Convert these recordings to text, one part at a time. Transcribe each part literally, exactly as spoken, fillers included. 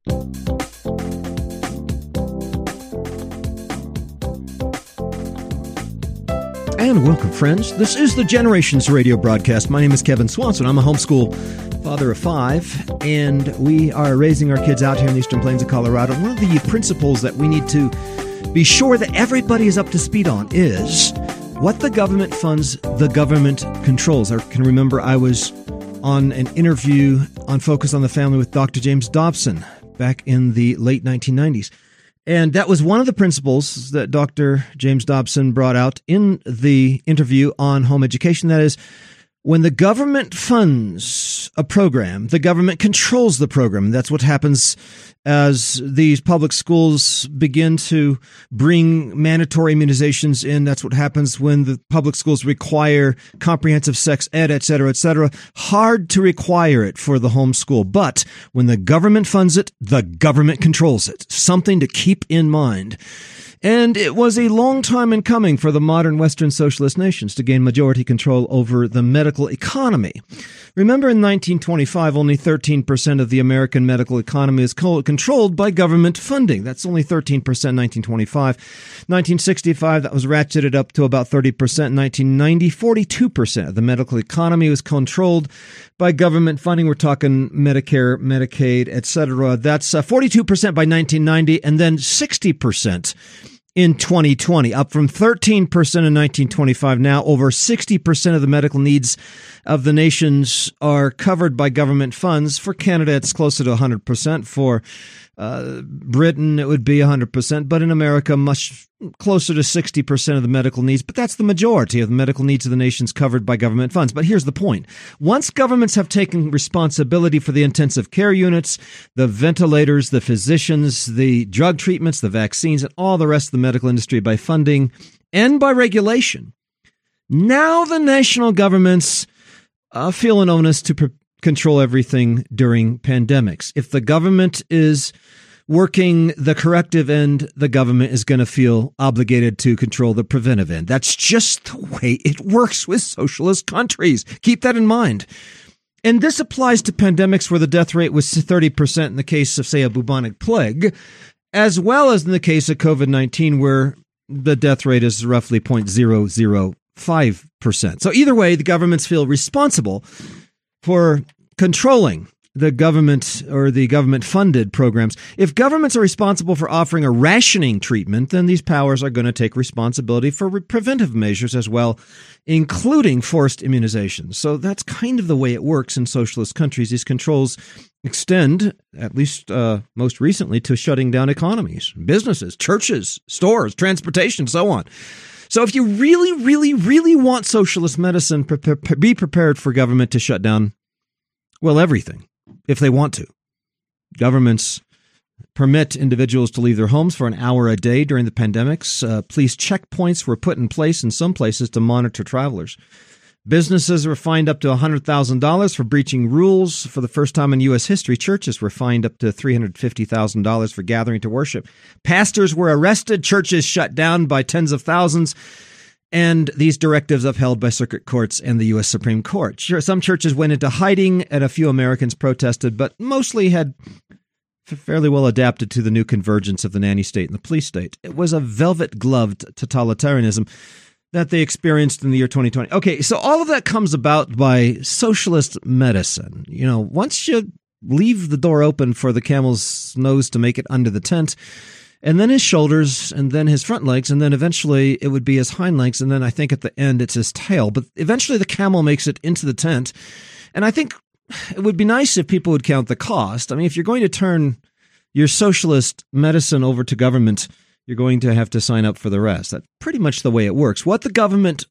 And welcome, friends. This is the Generations Radio broadcast. My name is Kevin Swanson. I'm a homeschool father of five, and we are raising our kids out here in the Eastern Plains of Colorado. One of the principles that we need to be sure that everybody is up to speed on is what the government funds, the government controls. I can remember I was on an interview on Focus on the Family with Doctor James Dobson back in the late nineteen nineties. And that was one of the principles that Doctor James Dobson brought out in the interview on home education. That is, when the government funds a program, the government controls the program. That's what happens as these public schools begin to bring mandatory immunizations in. That's what happens when the public schools require comprehensive sex ed, et cetera, et cetera. Hard to require it for the homeschool. But when the government funds it, the government controls it. Something to keep in mind. And it was a long time in coming for the modern Western socialist nations to gain majority control over the medical economy. Remember, in nineteen twenty-five, only thirteen percent of the American medical economy is co- controlled by government funding. That's only thirteen percent in nineteen twenty-five. nineteen sixty-five, that was ratcheted up to about thirty percent. In nineteen ninety, forty-two percent of the medical economy was controlled by government funding. We're talking Medicare, Medicaid, et cetera. That's uh, forty-two percent by nineteen ninety, and then sixty percent in twenty twenty, up from thirteen percent in nineteen twenty-five. Now over sixty percent of the medical needs of the nations are covered by government funds. For Canada, it's closer to one hundred percent. For uh, Britain, it would be one hundred percent. But in America, much closer to sixty percent of the medical needs. But that's the majority of the medical needs of the nations covered by government funds. But here's the point. Once governments have taken responsibility for the intensive care units, the ventilators, the physicians, the drug treatments, the vaccines, and all the rest of the medical industry by funding and by regulation, now the national governments uh, feel an onus to pre- control everything during pandemics. If the government is working the corrective end, the government is going to feel obligated to control the preventive end. That's just the way it works with socialist countries. Keep that in mind. And this applies to pandemics where the death rate was thirty percent in the case of, say, a bubonic plague, as well as in the case of COVID nineteen, where the death rate is roughly zero point zero zero five percent. So either way, the governments feel responsible for controlling the government or the government-funded programs. If governments are responsible for offering a rationing treatment, then these powers are going to take responsibility for re- preventive measures as well, including forced immunizations. So that's kind of the way it works in socialist countries. These controls extend, at least uh, most recently, to shutting down economies, businesses, churches, stores, transportation, so on. So if you really, really, really want socialist medicine, pre- pre- be prepared for government to shut down, well, everything, if they want to. Governments permit individuals to leave their homes for an hour a day during the pandemics. Uh, police checkpoints were put in place in some places to monitor travelers. Businesses were fined up to one hundred thousand dollars for breaching rules. For the first time in U S history, churches were fined up to three hundred fifty thousand dollars for gathering to worship. Pastors were arrested, churches shut down by tens of thousands, and these directives upheld by circuit courts and the U S Supreme Court. Sure, some churches went into hiding, and a few Americans protested, but mostly had fairly well adapted to the new convergence of the nanny state and the police state. It was a velvet-gloved totalitarianism that they experienced in the year twenty twenty. Okay, so all of that comes about by socialist medicine. You know, once you leave the door open for the camel's nose to make it under the tent, and then his shoulders, and then his front legs, and then eventually it would be his hind legs, and then I think at the end it's his tail. But eventually the camel makes it into the tent, and I think it would be nice if people would count the cost. I mean, if you're going to turn your socialist medicine over to government, you're going to have to sign up for the rest. That's pretty much the way it works. What the government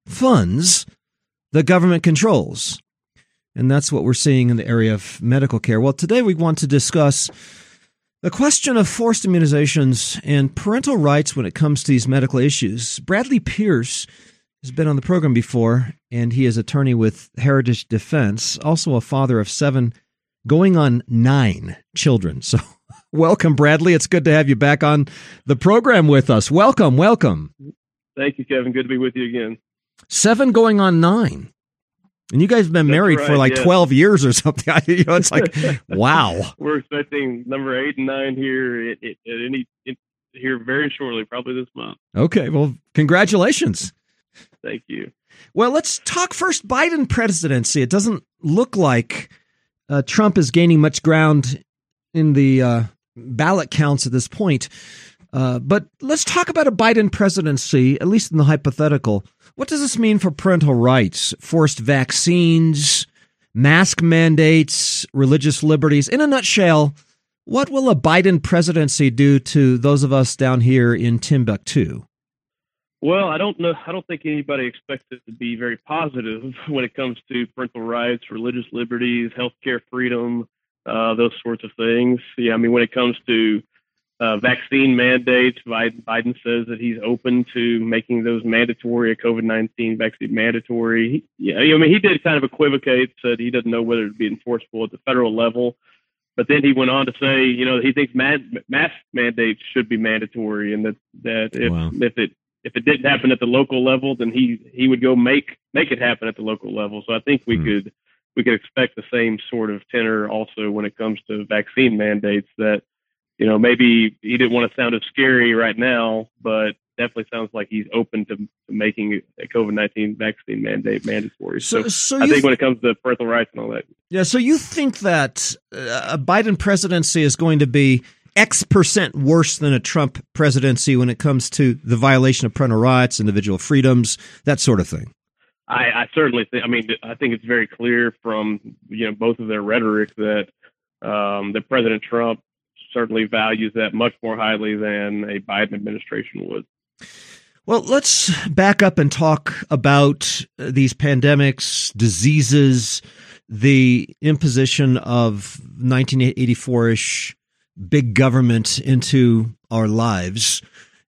funds, the government controls. And that's what we're seeing in the area of medical care. Well, today we want to discuss the question of forced immunizations and parental rights when it comes to these medical issues. Bradley Pierce has been on the program before, and he is attorney with Heritage Defense, also a father of seven, going on nine children. So welcome, Bradley. It's good to have you back on the program with us. Welcome, welcome. Thank you, Kevin. Good to be with you again. Seven going on nine. And you guys have been That's married right, for like yeah. twelve years or something. You know, it's like, wow. We're expecting number eight and nine here at, at, at any it, here very shortly, probably this month. Okay, well, congratulations. Thank you. Well, let's talk first Biden presidency. It doesn't look like uh, Trump is gaining much ground in the uh, ballot counts at this point. Uh, but let's talk about a Biden presidency, at least in the hypothetical. What does this mean for parental rights, forced vaccines, mask mandates, religious liberties? In a nutshell, what will a Biden presidency do to those of us down here in Timbuktu? Well, I don't know. I don't think anybody expects it to be very positive when it comes to parental rights, religious liberties, healthcare freedom, uh, those sorts of things. Yeah, I mean, when it comes to uh, vaccine mandates, Biden, Biden says that he's open to making those mandatory, a COVID nineteen vaccine mandatory. He, yeah, I mean, he did kind of equivocate, said he doesn't know whether it would be enforceable at the federal level. But then he went on to say, you know, he thinks man, mask mandates should be mandatory, and that that if Wow. if it if it didn't happen at the local level, then he he would go make make it happen at the local level. So I think we Hmm. could we could expect the same sort of tenor also when it comes to vaccine mandates. That, you know, maybe he didn't want to sound as scary right now, but definitely sounds like he's open to, to making a COVID nineteen vaccine mandate mandatory. So, So, so I you think when it comes to parental rights and all that. Yeah, so you think that uh, a Biden presidency is going to be X percent worse than a Trump presidency when it comes to the violation of parental rights, individual freedoms, that sort of thing? I, I certainly think. I mean, I think it's very clear from, you know, both of their rhetoric that um, that President Trump certainly values that much more highly than a Biden administration would. Well, let's back up and talk about uh, these pandemics, diseases, the imposition of nineteen eighty-four-ish big government into our lives.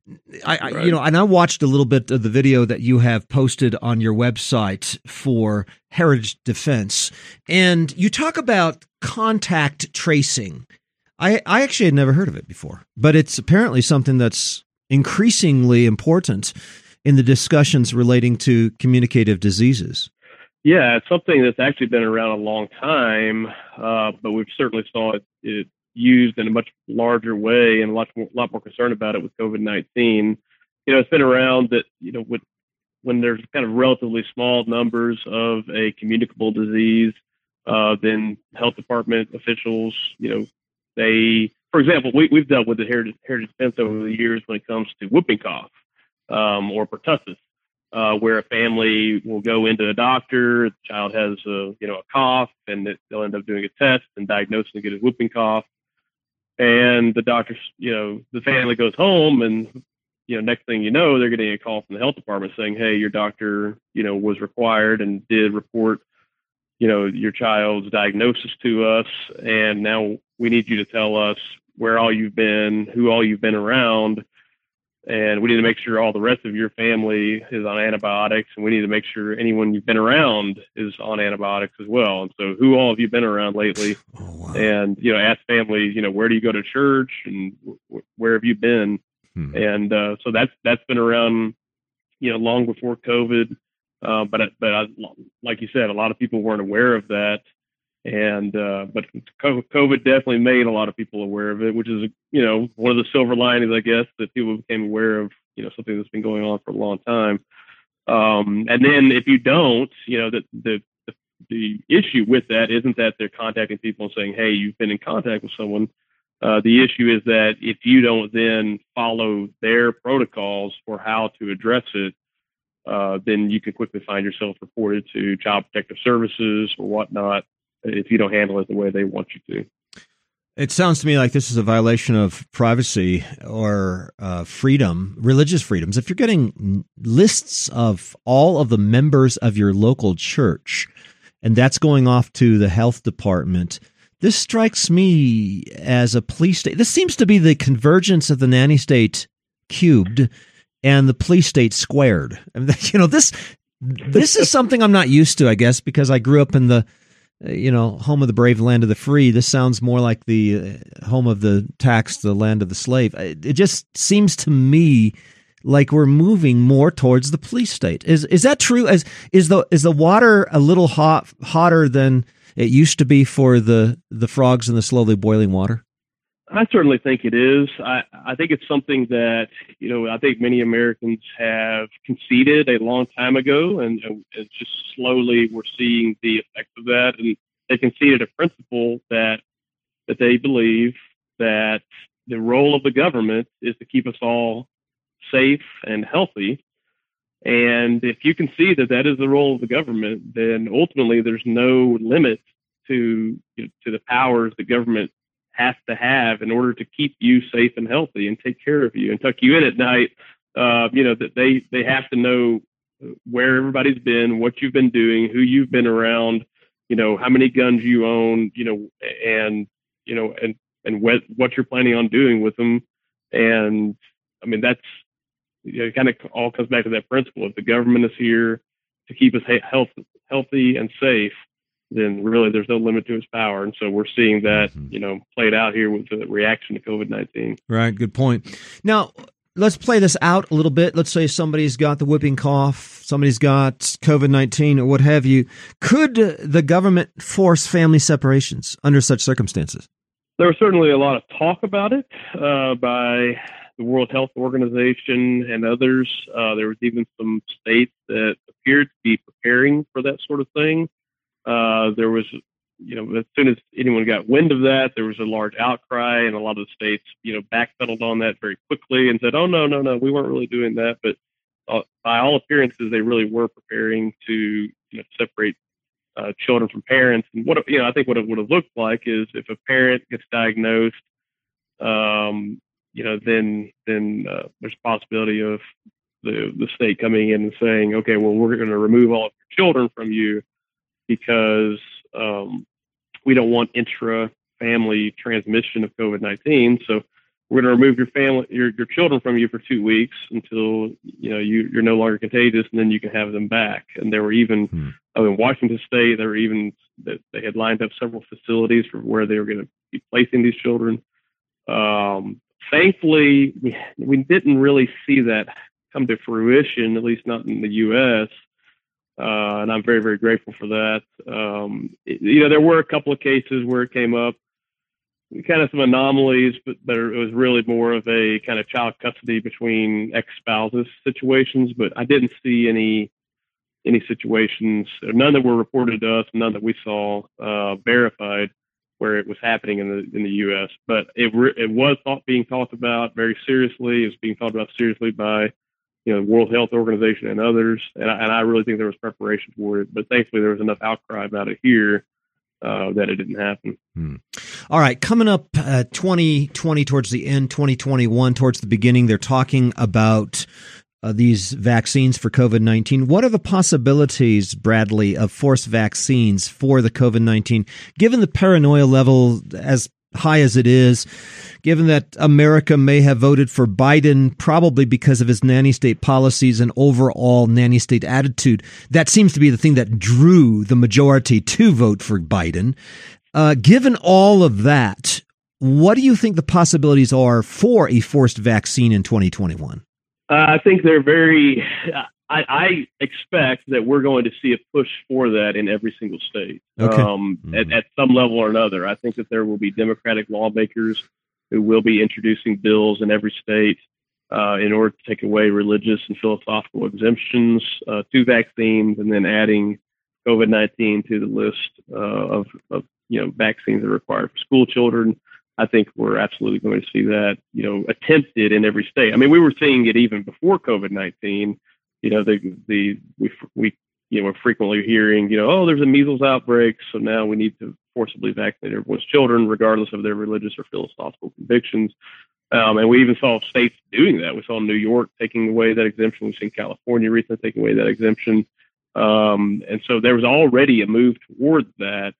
I, I Right. you know, and I watched a little bit of the video that you have posted on your website for Heritage Defense, and you talk about contact tracing. I, I actually had never heard of it before, but it's apparently something that's increasingly important in the discussions relating to communicative diseases. Yeah, it's something that's actually been around a long time, uh, but we've certainly saw it, it used in a much larger way and a lot more, lot more concerned about it with COVID nineteen. You know, it's been around that, you know, with, when there's kind of relatively small numbers of a communicable disease, uh, then health department officials, you know, they, for example, we, we've dealt with the Heritage, Heritage Defense over the years when it comes to whooping cough um, or pertussis. Uh, where a family will go into the doctor, the child has a, you know, a cough, and it, they'll end up doing a test and diagnosing and get a whooping cough. And the doctor, you know, the family goes home, and, you know, next thing you know, they're getting a call from the health department saying, hey, your doctor, you know, was required and did report, you know, your child's diagnosis to us. And now we need you to tell us where all you've been, who all you've been around. And we need to make sure all the rest of your family is on antibiotics, and we need to make sure anyone you've been around is on antibiotics as well. And so, who all have you been around lately? Oh, wow. And, you know, ask families, you know, where do you go to church, and w- where have you been? Hmm. And uh, so that's that's been around, you know, long before COVID. Uh, but but I, like you said, a lot of people weren't aware of that. And uh, but COVID definitely made a lot of people aware of it, which is, you know, one of the silver linings, I guess, that people became aware of, you know, something that's been going on for a long time. Um, and then if you don't, you know, the, the the the issue with that isn't that they're contacting people and saying, hey, you've been in contact with someone. Uh, the issue is that if you don't then follow their protocols for how to address it, uh, then you can quickly find yourself reported to Child Protective Services or whatnot, if you don't handle it the way they want you to. It sounds to me like this is a violation of privacy or uh, freedom, religious freedoms. If you're getting lists of all of the members of your local church, and that's going off to the health department, this strikes me as a police state. This seems to be the convergence of the nanny state cubed and the police state squared. I mean, you know, this this is something I'm not used to, I guess, because I grew up in the you know, home of the brave, land of the free. This sounds more like the home of the taxed, the land of the slave. It just seems to me like we're moving more towards the police state. Is is that true? As is the is the water a little hot hotter than it used to be for the the frogs in the slowly boiling water? I certainly think it is. I, I think it's something that, you know, I think many Americans have conceded a long time ago, and, and just slowly we're seeing the effects of that. And they conceded a principle that that they believe that the role of the government is to keep us all safe and healthy. And if you can see that that is the role of the government, then ultimately there's no limit to, you know, to the powers the government has to have in order to keep you safe and healthy and take care of you and tuck you in at night. Uh, you know, that they, they have to know where everybody's been, what you've been doing, who you've been around, you know, how many guns you own, you know, and, you know, and, and what, what you're planning on doing with them. And I mean, that's, you know, it kind of all comes back to that principle. If the government is here to keep us health, healthy and safe, then really there's no limit to its power. And so we're seeing that, mm-hmm. you know, played out here with the reaction to COVID nineteen. Right. Good point. Now, let's play this out a little bit. Let's say somebody's got the whooping cough, somebody's got COVID nineteen or what have you. Could the government force family separations under such circumstances? There was certainly a lot of talk about it uh, by the World Health Organization and others. Uh, there was even some states that appeared to be preparing for that sort of thing. Uh, there was, you know, as soon as anyone got wind of that, there was a large outcry, and a lot of the states, you know, backpedaled on that very quickly and said, oh, no, no, no, we weren't really doing that. But uh, by all appearances, they really were preparing to, you know, separate uh, children from parents. And what, you know, I think what it would have looked like is if a parent gets diagnosed, um, you know, then then uh, there's a possibility of the, the state coming in and saying, okay, well, we're going to remove all of your children from you because um, we don't want intra-family transmission of COVID nineteen. So we're going to remove your family, your, your children from you for two weeks until, you know, you, you're no longer contagious, and then you can have them back. And there were even, hmm. uh, in Washington State, there were even, that they had lined up several facilities for where they were going to be placing these children. Um, thankfully, we, we didn't really see that come to fruition, at least not in the U S, Uh, and I'm very, very grateful for that. Um, it, you know, there were a couple of cases where it came up, kind of some anomalies, but, but it was really more of a kind of child custody between ex-spouses situations. But I didn't see any any situations, none that were reported to us, none that we saw uh, verified where it was happening in the in the U S. But it re- it was thought, being talked about very seriously. It was being talked about seriously by, you know, World Health Organization and others, and I, and I really think there was preparation for it. But thankfully, there was enough outcry about it here uh, that it didn't happen. Hmm. All right, coming up, uh, twenty twenty towards the end, twenty twenty-one towards the beginning, they're talking about uh, these vaccines for COVID nineteen. What are the possibilities, Bradley, of forced vaccines for the COVID nineteen, given the paranoia level as high as it is, given that America may have voted for Biden probably because of his nanny state policies and overall nanny state attitude? That seems to be the thing that drew the majority to vote for Biden. Uh, given all of that, what do you think the possibilities are for a forced vaccine in twenty twenty-one? Uh, I think they're very... I, I expect that we're going to see a push for that in every single state, okay. um, mm-hmm. at, at some level or another. I think that there will be Democratic lawmakers who will be introducing bills in every state uh, in order to take away religious and philosophical exemptions uh, to vaccines, and then adding COVID nineteen to the list uh, of, of you know vaccines that are required for school children. I think we're absolutely going to see that, you know, attempted in every state. I mean, we were seeing it even before COVID nineteen. You know, the, the, we, we, you know, we're frequently hearing, you know, oh, there's a measles outbreak, so now we need to forcibly vaccinate everyone's children, regardless of their religious or philosophical convictions. Um, and we even saw states doing that. We saw New York taking away that exemption. We've seen California recently taking away that exemption. Um, and so there was already a move towards that.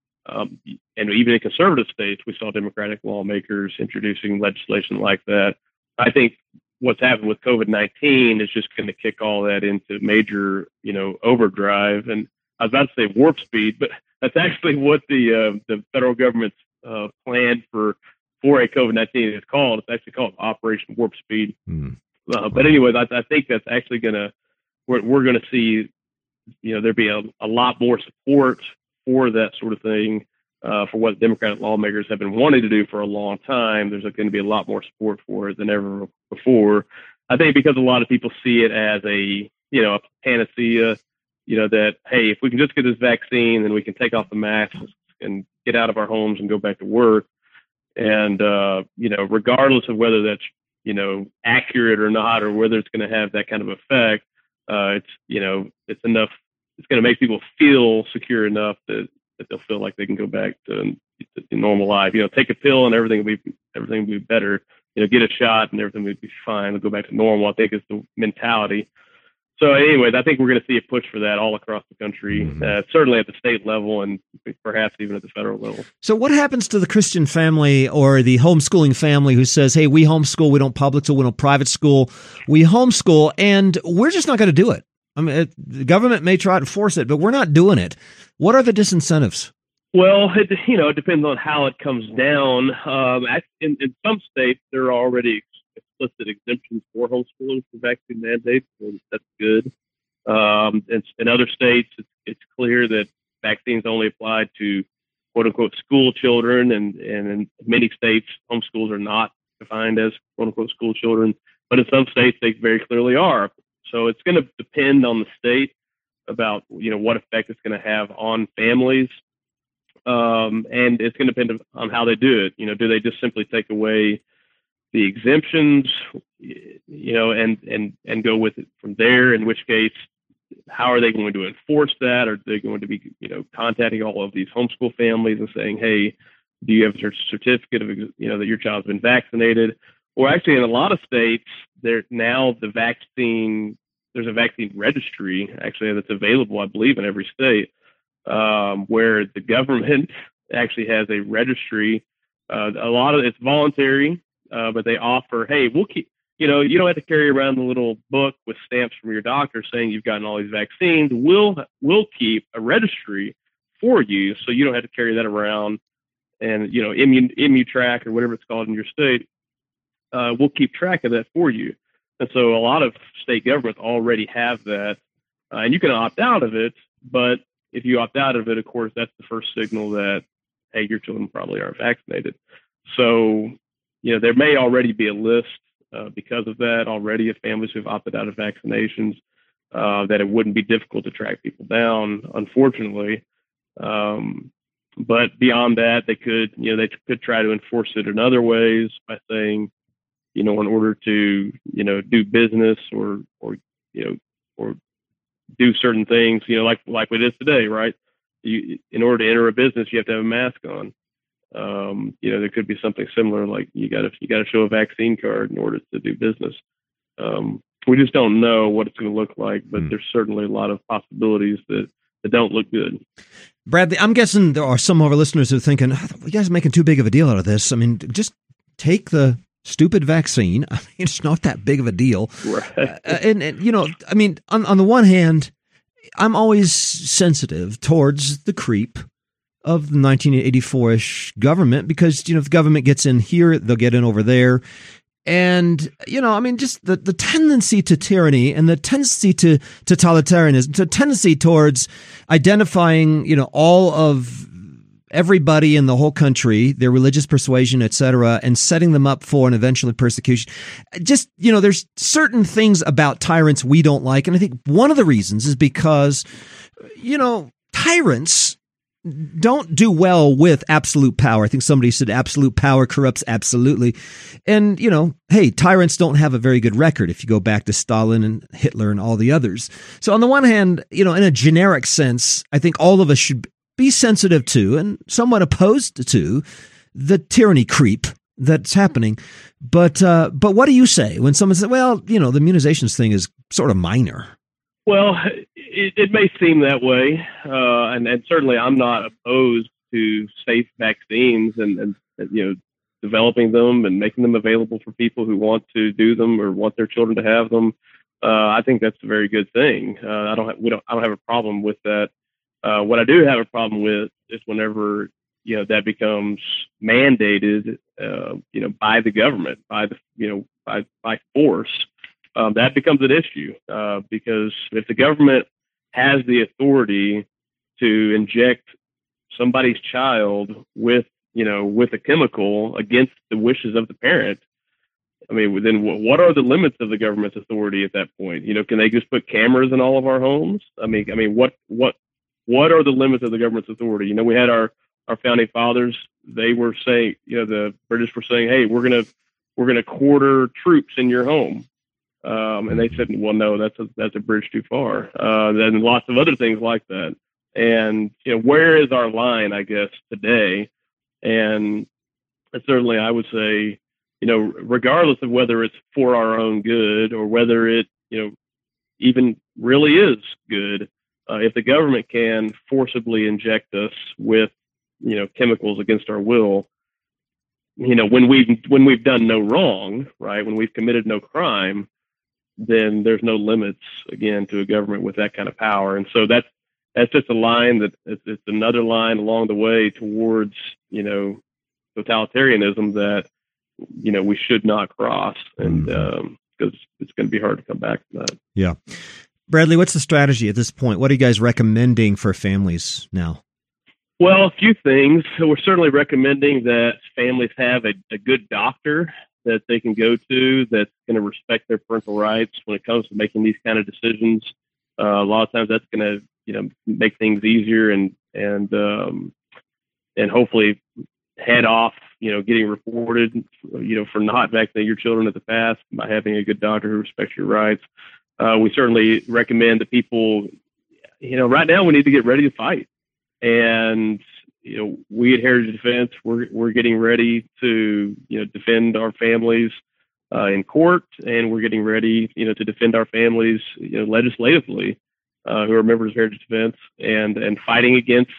Um, and even in conservative states, we saw Democratic lawmakers introducing legislation like that. I think what's happened with COVID nineteen is just going to kick all that into major, you know, overdrive. And I was about to say warp speed, but that's actually what the uh, the federal government's uh, plan for for a COVID nineteen is called. It's actually called Operation Warp Speed. Mm. Uh, but anyways, I, I think that's actually going to, we're, we're going to see, you know, there be a, a lot more support for that sort of thing, uh, for what Democratic lawmakers have been wanting to do for a long time. There's going to be a lot more support for it than ever before. I think because a lot of people see it as a, you know, a panacea, you know, that, hey, if we can just get this vaccine, then we can take off the masks and get out of our homes and go back to work. And, uh, you know, regardless of whether that's, you know, accurate or not, or whether it's going to have that kind of effect, uh, it's, you know, it's enough, it's going to make people feel secure enough that, that they'll feel like they can go back to, to normal life. You know, take a pill and everything will be, everything will be better. You know, get a shot and everything will be fine. We'll go back to normal. I think is the mentality. So anyways, I think we're going to see a push for that all across the country, mm-hmm. uh, certainly at the state level and perhaps even at the federal level. So what happens to the Christian family or the homeschooling family who says, hey, we homeschool, we don't public school, we don't private school, we homeschool, and we're just not going to do it? I mean, it, the government may try to force it, but we're not doing it. What are the disincentives? Well, it, you know, it depends on how it comes down. Um, in, in some states, there are already explicit exemptions for homeschoolers for vaccine mandates, and that's good. Um, in, in other states, it's, it's clear that vaccines only apply to quote unquote school children, and, and in many states, homeschools are not defined as quote unquote school children, but in some states, they very clearly are. So it's going to depend on the state about, you know, what effect it's going to have on families. Um, and it's going to depend on how they do it. You know, do they just simply take away the exemptions, you know, and, and, and go with it from there, in which case, how are they going to enforce that? Are they going to be, you know, contacting all of these homeschool families and saying, hey, do you have a certificate of, you know, that your child's been vaccinated? Or actually in a lot of states, there now the vaccine, there's a vaccine registry actually that's available, I believe, in every state, um, where the government actually has a registry. Uh, a lot of it's voluntary. Uh, but they offer, hey, we'll keep, you know, you don't have to carry around the little book with stamps from your doctor saying you've gotten all these vaccines. We'll, we'll keep a registry for you so you don't have to carry that around. And, you know, Immun, ImmuTrack or whatever it's called in your state, uh, we'll keep track of that for you. And so a lot of state governments already have that. Uh, and you can opt out of it. But if you opt out of it, of course, that's the first signal that, hey, your children probably aren't vaccinated. So, you know, there may already be a list uh, because of that already of families who've opted out of vaccinations, uh, that it wouldn't be difficult to track people down, unfortunately. Um, but beyond that, they could, you know, they could try to enforce it in other ways by saying, you know, in order to, you know, do business or, or, you know, or do certain things, you know, like, like it is today, right? You, in order to enter a business, you have to have a mask on. Um, you know, there could be something similar, like you got to you got to show a vaccine card in order to do business. Um, we just don't know what it's going to look like, but mm. there's certainly a lot of possibilities that, that don't look good. Bradley, I'm guessing there are some of our listeners who are thinking, oh, you guys are making too big of a deal out of this. I mean, just take the stupid vaccine. I mean, it's not that big of a deal. Right. Uh, and, and, you know, I mean, on, on the one hand, I'm always sensitive towards the creep of the nineteen eighty-four-ish government, because, you know, if the government gets in here, they'll get in over there. And, you know, I mean, just the, the tendency to tyranny and the tendency to totalitarianism, the tendency towards identifying, you know, all of everybody in the whole country, their religious persuasion, et cetera, and setting them up for an eventual persecution. Just, you know, there's certain things about tyrants we don't like. And I think one of the reasons is because, you know, tyrants don't do well with absolute power. I think somebody said absolute power corrupts absolutely. And, you know, hey, tyrants don't have a very good record if you go back to Stalin and Hitler and all the others. So on the one hand, you know, in a generic sense, I think all of us should be sensitive to and somewhat opposed to the tyranny creep that's happening. But, uh, but what do you say when someone says, well, you know, the immunizations thing is sort of minor? Well, it, it may seem that way, uh, and, and certainly I'm not opposed to safe vaccines and, and, you know, developing them and making them available for people who want to do them or want their children to have them. Uh, I think that's a very good thing. Uh, I don't have, we don't I don't have a problem with that. Uh, what I do have a problem with is whenever, you know, that becomes mandated, uh, you know, by the government, by the, you know, by by force. um, that becomes an issue uh, because if the government has the authority to inject somebody's child with, you know, with a chemical against the wishes of the parent, I mean, then what are the limits of the government's authority at that point? You know, can they just put cameras in all of our homes? I mean, I mean, what, what, what are the limits of the government's authority? You know, we had our, our founding fathers. They were saying, you know, the British were saying, hey, we're gonna, we're gonna quarter troops in your home, um, and they said, well, no, that's a, that's a bridge too far. Uh, then lots of other things like that. And you know, where is our line? I guess today, and certainly, I would say, you know, regardless of whether it's for our own good or whether it, you know, even really is good, uh, if the government can forcibly inject us with, you know, chemicals against our will, you know, when we've, when we've done no wrong, right, when we've committed no crime, then there's no limits, again, to a government with that kind of power. And so that's, that's just a line that it's, it's another line along the way towards, you know, totalitarianism that, you know, we should not cross, and because um, it's going to be hard to come back from that. Yeah. Bradley, what's the strategy at this point? What are you guys recommending for families now? Well, a few things. So we're certainly recommending that families have a, a good doctor that they can go to that's going to respect their parental rights when it comes to making these kind of decisions. Uh, a lot of times that's going to, you know, make things easier and, and, um, and hopefully head off, you know, getting reported, you know, for not vaccinating your children at the past by having a good doctor who respects your rights. Uh, we certainly recommend that people, you know, right now we need to get ready to fight. And, you know, we at Heritage Defense, we're, we're getting ready to, you know, defend our families uh, in court, and we're getting ready, you know, to defend our families, you know, legislatively, uh, who are members of Heritage Defense, and, and fighting against,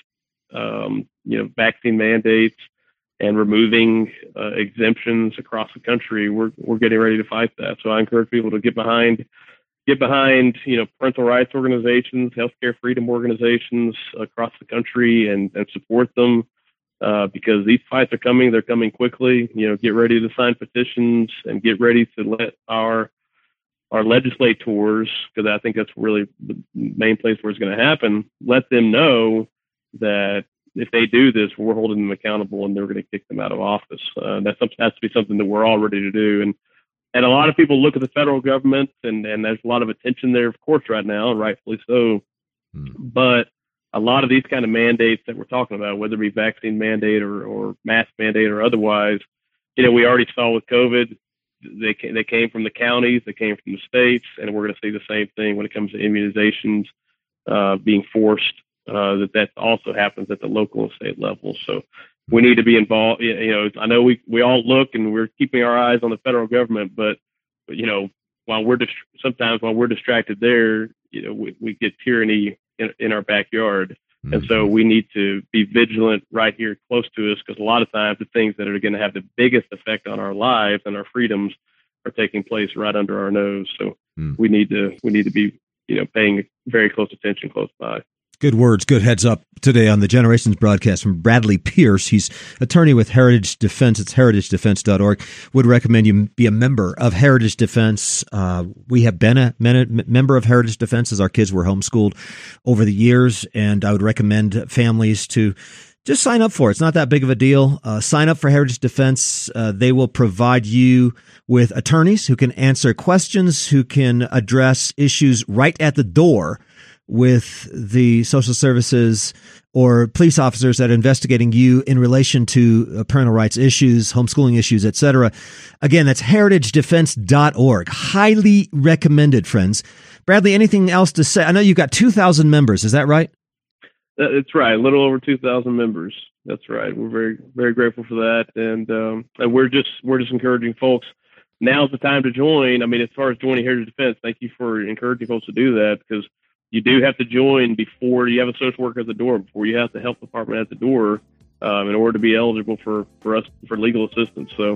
um, you know, vaccine mandates and removing uh, exemptions across the country. We're we're getting ready to fight that. So I encourage people to get behind, get behind, you know, parental rights organizations, healthcare freedom organizations across the country, and and support them uh, because these fights are coming. They're coming quickly. You know, get ready to sign petitions and get ready to let our our legislators, because I think that's really the main place where it's going to happen. Let them know that if they do this, we're holding them accountable, and they're going to kick them out of office. Uh, that's has to be something that we're all ready to do. And and a lot of people look at the federal government, and, and there's a lot of attention there, of course, right now, and rightfully so. Hmm. But a lot of these kind of mandates that we're talking about, whether it be vaccine mandate or, or mask mandate or otherwise, you know, we already saw with COVID, they came, they came from the counties, they came from the states, and we're going to see the same thing when it comes to immunizations uh, being forced. Uh, that that also happens at the local and state level. So we need to be involved. You know, I know we, we all look and we're keeping our eyes on the federal government, but, but you know, while we're dist- sometimes while we're distracted there, you know, we, we get tyranny in, in our backyard. Mm-hmm. And so we need to be vigilant right here close to us, because a lot of times the things that are going to have the biggest effect on our lives and our freedoms are taking place right under our nose. So mm. we need to we need to be, you know, paying very close attention close by. Good words, good heads up today on the Generations broadcast from Bradley Pierce. He's attorney with Heritage Defense. It's heritage defense dot org. Would recommend you be a member of Heritage Defense. Uh, we have been a member of Heritage Defense as our kids were homeschooled over the years, and I would recommend families to just sign up for it. It's not that big of a deal. Uh, sign up for Heritage Defense. Uh, they will provide you with attorneys who can answer questions, who can address issues right at the door with the social services or police officers that are investigating you in relation to parental rights issues, homeschooling issues, et cetera. Again, that's heritage defense dot org. Highly recommended, friends. Bradley, anything else to say? I know you've got two thousand members. Is that right? That's right. A little over two thousand members. That's right. We're very, very grateful for that. And, um, and we're just, we're just encouraging folks. Now's the time to join. I mean, as far as joining Heritage Defense, thank you for encouraging folks to do that, because you do have to join before you have a social worker at the door, before you have the health department at the door, um, in order to be eligible for, for us for legal assistance. So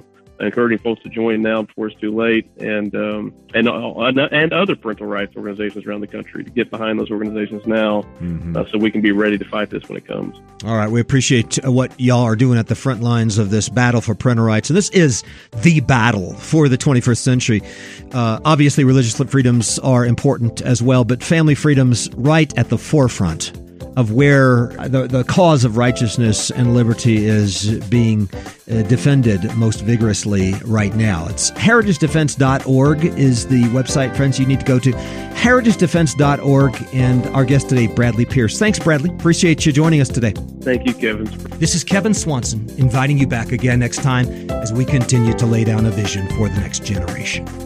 encouraging folks to join now before it's too late, and um, and uh, and other parental rights organizations around the country to get behind those organizations now, mm-hmm. uh, so we can be ready to fight this when it comes. All right, we appreciate what y'all are doing at the front lines of this battle for parental rights, and this is the battle for the twenty-first century. Uh, obviously, religious freedoms are important as well, but family freedom's right at the forefront of where the, the cause of righteousness and liberty is being uh, defended most vigorously right now. It's heritage defense dot org is the website, friends, you need to go to. heritage defense dot org, and our guest today, Bradley Pierce. Thanks, Bradley. Appreciate you joining us today. Thank you, Kevin. This is Kevin Swanson, inviting you back again next time as we continue to lay down a vision for the next generation.